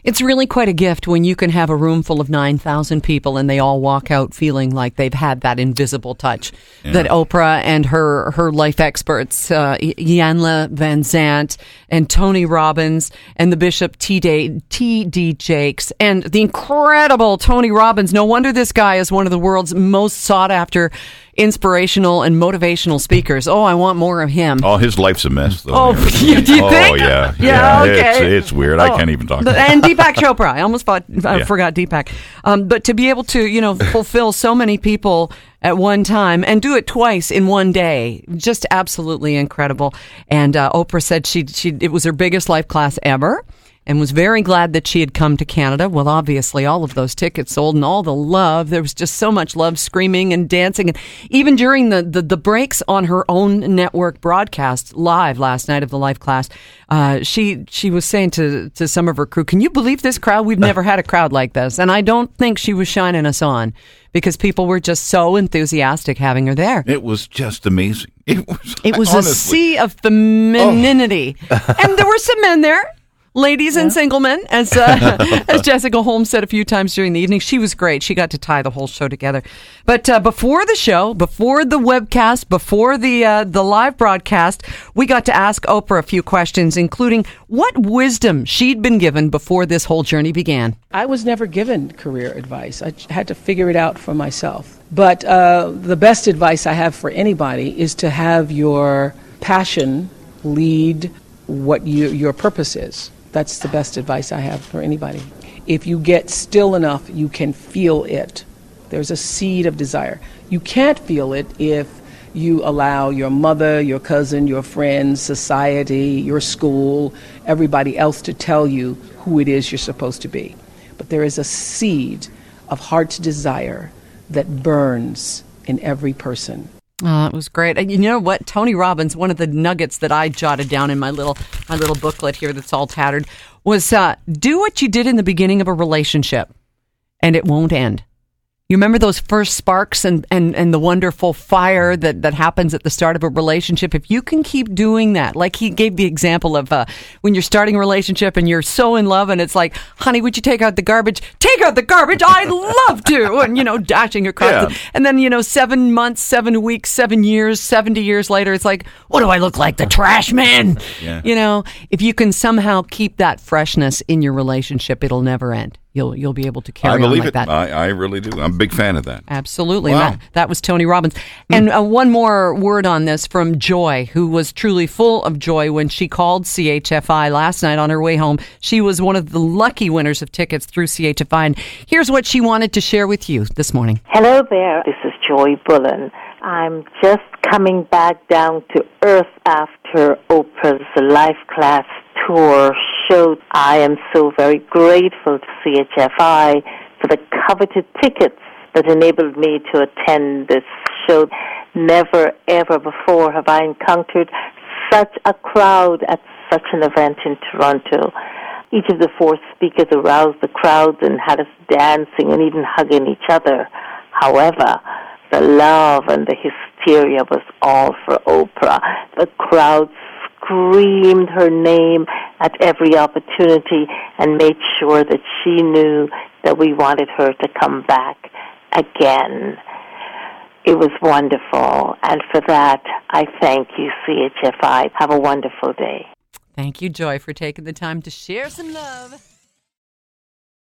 It's really quite a gift when you can have a room full of 9,000 people and they all walk out feeling like they've had that invisible touch that Oprah and her life experts, Iyanla Vanzant and Tony Robbins and the Bishop T.D. Jakes and the incredible Tony Robbins. No wonder this guy is one of the world's most sought after inspirational and motivational speakers. Oh, I want more of him. Oh, his life's a mess, though. Oh, do you think? Oh, yeah. Yeah, okay. It's weird. I can't even talk about it. And Deepak Chopra. I almost forgot Deepak. But to be able to, fulfill so many people at one time and do it twice in one day, just absolutely incredible. And Oprah said it was her biggest life class ever, and was very glad that she had come to Canada. Well, obviously, all of those tickets sold and all the love. There was just so much love, screaming and dancing. And even during the breaks on her own network broadcast live last night of the live class, she was saying to some of her crew, can you believe this crowd? We've never had a crowd like this. And I don't think she was shining us on because people were just so enthusiastic having her there. It was just amazing. It was honestly a sea of femininity. And there were some men there. Ladies and single men, as Jessica Holmes said a few times during the evening. She was great. She got to tie the whole show together. But before the show, before the webcast, before the live broadcast, we got to ask Oprah a few questions, including what wisdom she'd been given before this whole journey began. I was never given career advice. I had to figure it out for myself. But the best advice I have for anybody is to have your passion lead what your purpose is. That's the best advice I have for anybody. If you get still enough, you can feel it. There's a seed of desire. You can't feel it if you allow your mother, your cousin, your friends, society, your school, everybody else to tell you who it is you're supposed to be. But there is a seed of heart's desire that burns in every person. Oh, it was great. And you know what? Tony Robbins, one of the nuggets that I jotted down in my little booklet here that's all tattered was do what you did in the beginning of a relationship and it won't end. You remember those first sparks and the wonderful fire that happens at the start of a relationship? If you can keep doing that, like he gave the example of when you're starting a relationship and you're so in love and it's like, honey, would you take out the garbage? Take out the garbage. I'd love to. And, dashing across. Yeah. And then, 7 months, 7 weeks, 7 years, 70 years later, it's like, what do I look like? The trash man? Yeah. If you can somehow keep that freshness in your relationship, it'll never end. You'll be able to carry on like that. I really do. I'm a big fan of that. Absolutely. Wow. That was Tony Robbins. And one more word on this from Joy, who was truly full of joy when she called CHFI last night on her way home. She was one of the lucky winners of tickets through CHFI. And here's what she wanted to share with you this morning. Hello there. This is Joy Bullen. I'm just coming back down to earth after Oprah's life class tour show. I am so very grateful to CHFI for the coveted tickets that enabled me to attend this show. Never, ever before have I encountered such a crowd at such an event in Toronto. Each of the four speakers aroused the crowds and had us dancing and even hugging each other. However, the love and the hysteria was all for Oprah. The crowd screamed her name at every opportunity and made sure that she knew that we wanted her to come back again. It was wonderful, and for that, I thank you, CHFI. Have a wonderful day. Thank you, Joy, for taking the time to share some love.